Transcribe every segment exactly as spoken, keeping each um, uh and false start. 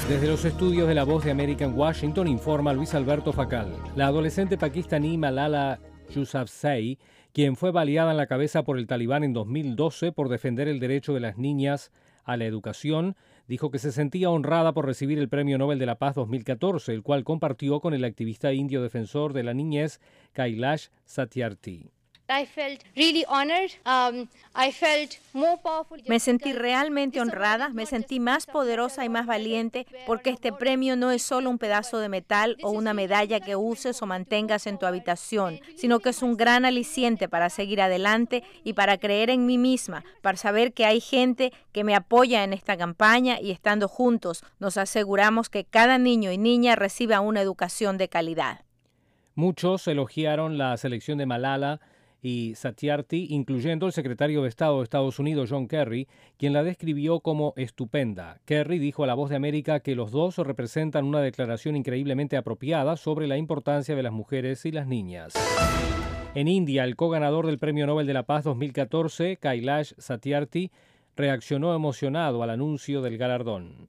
Desde los estudios de La Voz de América en Washington informa Luis Alberto Facal. La adolescente pakistaní Malala Yousafzai, quien fue baleada en la cabeza por el talibán en dos mil doce por defender el derecho de las niñas a la educación, dijo que se sentía honrada por recibir el Premio Nobel de la Paz dos mil catorce, el cual compartió con el activista indio defensor de la niñez Kailash Satyarthi. Me sentí realmente honrada, me sentí más poderosa y más valiente porque este premio no es solo un pedazo de metal o una medalla que uses o mantengas en tu habitación, sino que es un gran aliciente para seguir adelante y para creer en mí misma, para saber que hay gente que me apoya en esta campaña y estando juntos nos aseguramos que cada niño y niña reciba una educación de calidad. Muchos elogiaron la selección de Malala y Satyarthi, incluyendo el secretario de Estado de Estados Unidos, John Kerry, quien la describió como estupenda. Kerry dijo a La Voz de América que los dos representan una declaración increíblemente apropiada sobre la importancia de las mujeres y las niñas. En India, el co-ganador del Premio Nobel de la Paz dos mil catorce, Kailash Satyarthi, reaccionó emocionado al anuncio del galardón.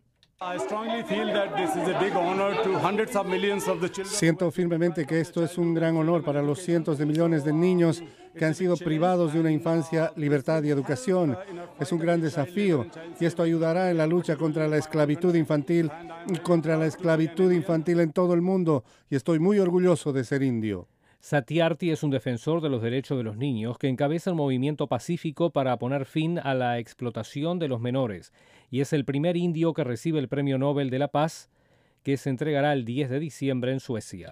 Siento firmemente que esto es un gran honor para los cientos de millones de niños que han sido privados de una infancia, libertad y educación. Es un gran desafío y esto ayudará en la lucha contra la esclavitud infantil y contra la esclavitud infantil en todo el mundo, y estoy muy orgulloso de ser indio. Satyarthi es un defensor de los derechos de los niños que encabeza un movimiento pacífico para poner fin a la explotación de los menores y es el primer indio que recibe el Premio Nobel de la Paz, que se entregará el diez de diciembre en Suecia.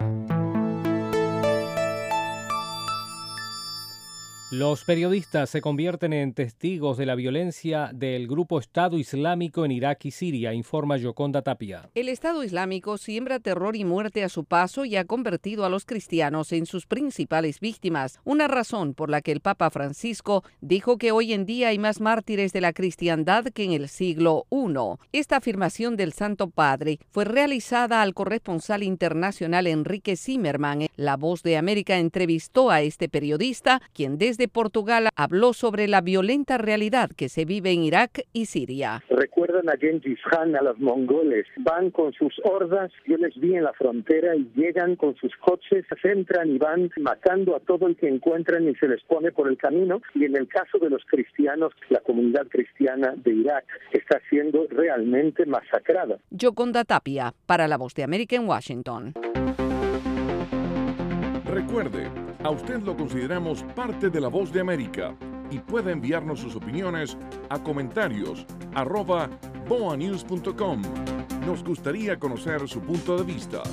Los periodistas se convierten en testigos de la violencia del grupo Estado Islámico en Irak y Siria, informa Yoconda Tapia. El Estado Islámico siembra terror y muerte a su paso y ha convertido a los cristianos en sus principales víctimas, una razón por la que el Papa Francisco dijo que hoy en día hay más mártires de la cristiandad que en el siglo primero. Esta afirmación del Santo Padre fue realizada al corresponsal internacional Enrique Zimmerman. La Voz de América entrevistó a este periodista, quien desde de Portugal habló sobre la violenta realidad que se vive en Irak y Siria. Recuerdan a Gengis Khan, a los mongoles. Van con sus hordas, yo les vi en la frontera y llegan con sus coches, se entran y van matando a todo el que encuentran y se les pone por el camino. Y en el caso de los cristianos, la comunidad cristiana de Irak está siendo realmente masacrada. Yoconda Tapia, para La Voz de América en Washington. Recuerde, a usted lo consideramos parte de La Voz de América y puede enviarnos sus opiniones a comentarios arroba boa news punto com. Nos gustaría conocer su punto de vista.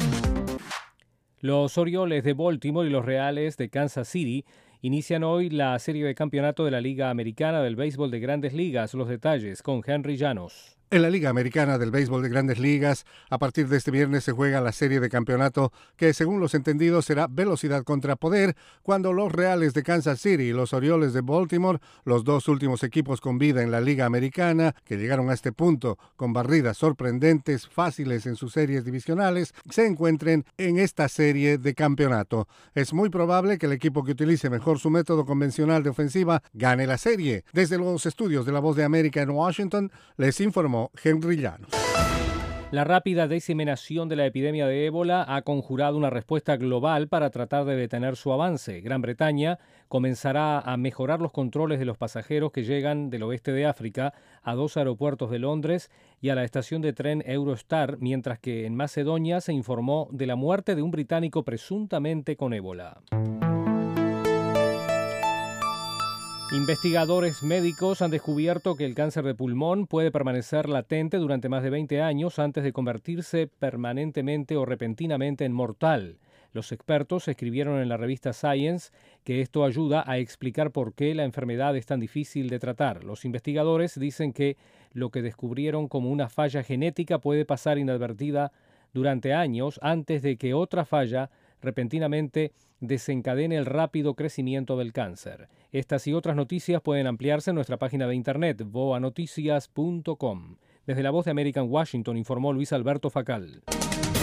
Los Orioles de Baltimore y los Reales de Kansas City inician hoy la serie de campeonato de la Liga Americana del Béisbol de Grandes Ligas. Los detalles con Henry Llanos. En la Liga Americana del Béisbol de Grandes Ligas, a partir de este viernes se juega la serie de campeonato que, según los entendidos, será velocidad contra poder, cuando los Reales de Kansas City y los Orioles de Baltimore, los dos últimos equipos con vida en la Liga Americana, que llegaron a este punto con barridas sorprendentes, fáciles en sus series divisionales, se encuentren en esta serie de campeonato. Es muy probable que el equipo que utilice mejor su método convencional de ofensiva gane la serie. Desde los estudios de La Voz de América en Washington, les informó Henry Llanos. La rápida diseminación de la epidemia de ébola ha conjurado una respuesta global para tratar de detener su avance. Gran Bretaña comenzará a mejorar los controles de los pasajeros que llegan del oeste de África a dos aeropuertos de Londres y a la estación de tren Eurostar, mientras que en Macedonia se informó de la muerte de un británico presuntamente con ébola. Investigadores médicos han descubierto que el cáncer de pulmón puede permanecer latente durante más de veinte años antes de convertirse permanentemente o repentinamente en mortal. Los expertos escribieron en la revista Science que esto ayuda a explicar por qué la enfermedad es tan difícil de tratar. Los investigadores dicen que lo que descubrieron como una falla genética puede pasar inadvertida durante años antes de que otra falla repentinamente desencadene el rápido crecimiento del cáncer. Estas y otras noticias pueden ampliarse en nuestra página de internet boa noticias punto com. Desde La Voz de América en Washington informó Luis Alberto Facal.